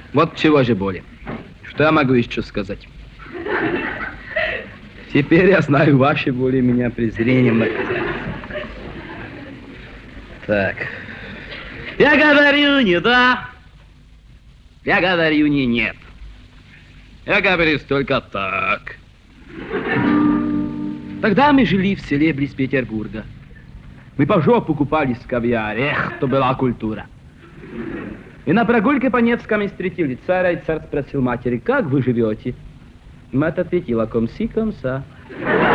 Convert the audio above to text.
Вот чего же более. Что я могу еще сказать? Теперь я знаю ваше более меня презрением наказать. Так. Я говорю не да. Я говорю не нет. Я говорю только так. Тогда мы жили в селе близ Петербурга. Мы по жопу купались в кавьяре. Эх, то была культура. И на прогулке по Невскому встретили царя, и царь спросил матери, как вы живете? Мать ответила, комси, комса.